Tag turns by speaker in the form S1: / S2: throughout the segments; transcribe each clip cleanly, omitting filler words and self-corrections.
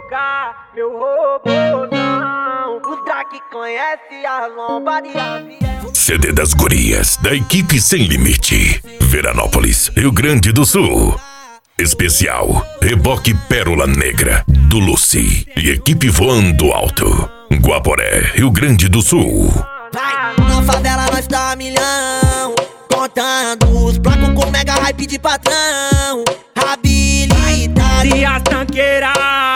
S1: tocar meu robôzão. O Drake conhece a lomba de avião.
S2: CD das gurias da equipe Sem Limite, Veranópolis, Rio Grande do Sul. Especial Reboque Pérola Negra, do Lucy e equipe Voando Alto, Guaporé, Rio Grande do Sul.
S3: Vai, na favela nós tá a milhão, contando os placos com mega hype de patrão. Habilidade
S1: E as tanqueiras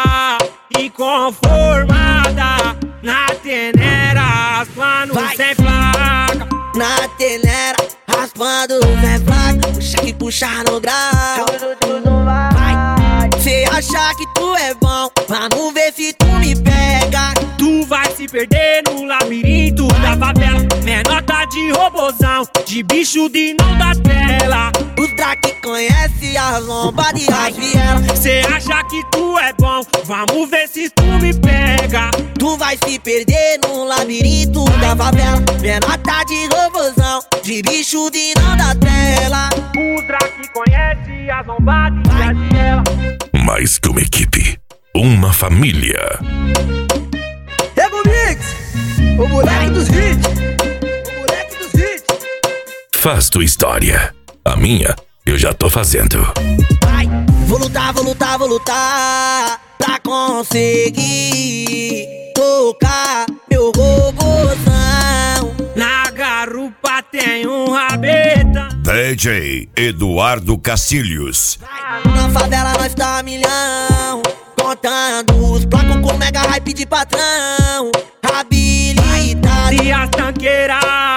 S1: inconformada na tenera, raspando sem placa.
S3: na telera, raspando é flaco, puxa que puxar no grau. Vai, cê acha que tu é bom, vamos ver se tu me pega.
S1: Tu vai se perder no labirinto da favela. Menota de robozão, de bicho de não da tela.
S3: O Drake conhece a lomba de Raviela.
S1: Cê acha que tu é bom, vamos ver se tu me pega.
S3: Tu vai se perder no labirinto da favela. Menota de robozão, de bicho de não da tela.
S1: O Drake conhece as lombadas de Raviela.
S2: Mais que uma equipe, uma família.
S3: Ego Mix, o moleque dos hits, o moleque dos hits.
S2: Faz tua história, a minha eu já tô fazendo.
S3: Vai, vou lutar, vou lutar, vou lutar pra conseguir tocar meu robôzão.
S1: Na garupa tem um rabeta.
S2: DJ Eduardo Cacilhos.
S3: Na favela nós tá a milhão, contando os placos com mega hype de patrão. Habilidade
S1: E as tanqueiras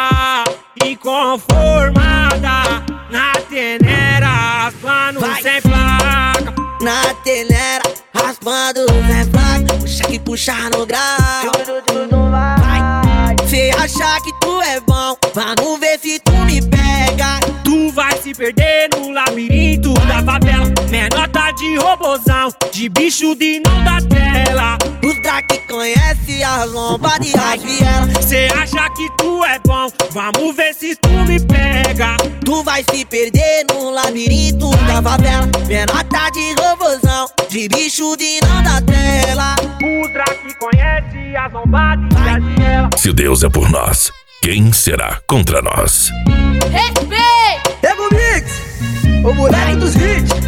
S1: inconformada na tenera, raspando sem placa.
S3: na telera, raspando é flaco, puxa que puxar no grau. Vai, cê acha que tu é bom, vamos ver se tu me pega.
S1: Tu vai se perder no labirinto da favela. Menota de robozão, de bicho de não da tela.
S3: O Drake conhece a lomba de Raviela.
S1: Cê acha que tu é bom, vamos ver se tu me pega.
S3: Tu vai se perder no labirinto da favela. Menota de robozão, de bicho de não da tela.
S1: O Drake conhece as lombadas de Raviela.
S2: Se Deus é por nós, quem será contra nós?
S4: Respeito!
S3: Ego Mix, o moleque dos hits.